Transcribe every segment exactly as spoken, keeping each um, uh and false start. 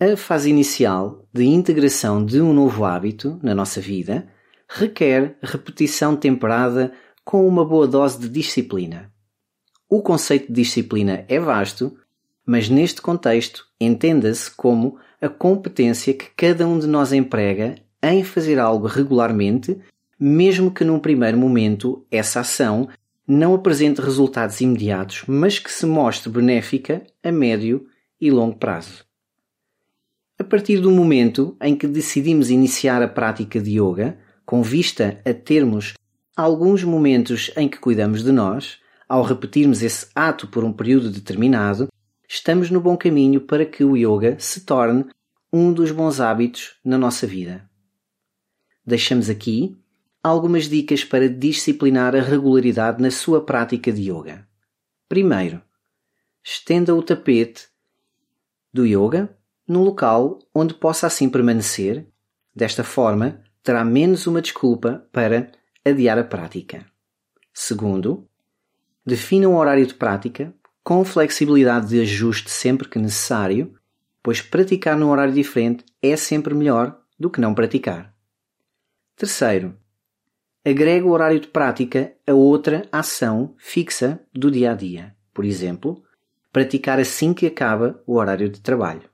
A fase inicial de integração de um novo hábito na nossa vida requer repetição temperada com uma boa dose de disciplina. O conceito de disciplina é vasto, mas neste contexto entenda-se como a competência que cada um de nós emprega em fazer algo regularmente, mesmo que num primeiro momento essa ação não apresente resultados imediatos, mas que se mostre benéfica a médio e longo prazo. A partir do momento em que decidimos iniciar a prática de yoga, com vista a termos alguns momentos em que cuidamos de nós, ao repetirmos esse ato por um período determinado, estamos no bom caminho para que o yoga se torne um dos bons hábitos na nossa vida. Deixamos aqui algumas dicas para disciplinar a regularidade na sua prática de yoga. Primeiro, estenda o tapete do yoga num local onde possa assim permanecer. Desta forma, terá menos uma desculpa para adiar a prática. Segundo, defina um horário de prática com flexibilidade de ajuste sempre que necessário, pois praticar num horário diferente é sempre melhor do que não praticar. Terceiro, agrega o horário de prática a outra ação fixa do dia a dia. Por exemplo, praticar assim que acaba o horário de trabalho.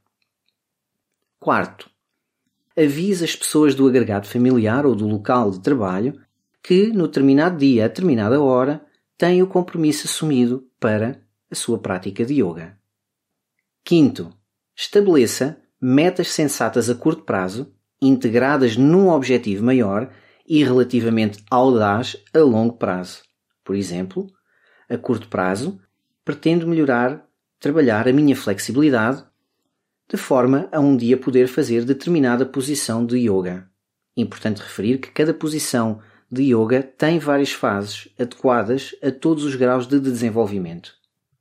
Quarto, avise as pessoas do agregado familiar ou do local de trabalho que, no determinado dia, a determinada hora, têm o compromisso assumido para a sua prática de yoga. Quinto, estabeleça metas sensatas a curto prazo, integradas num objetivo maior e relativamente audaz a longo prazo. Por exemplo, a curto prazo, pretendo melhorar, trabalhar a minha flexibilidade de forma a um dia poder fazer determinada posição de yoga. Importante referir que cada posição de yoga tem várias fases adequadas a todos os graus de desenvolvimento.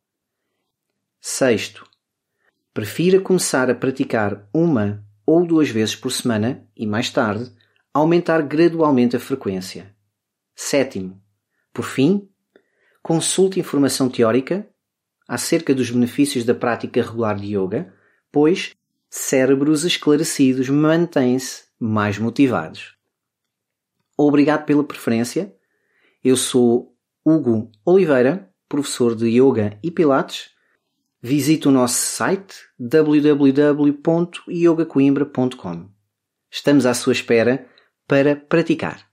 Sexto, prefira começar a praticar uma ou duas vezes por semana e mais tarde aumentar gradualmente a frequência. Sétimo, por fim, consulte informação teórica acerca dos benefícios da prática regular de yoga, pois cérebros esclarecidos mantêm-se mais motivados. Obrigado pela preferência. Eu sou Hugo Oliveira, professor de Yoga e Pilates. Visite o nosso site w w w ponto yoga coimbra ponto com. Estamos à sua espera para praticar.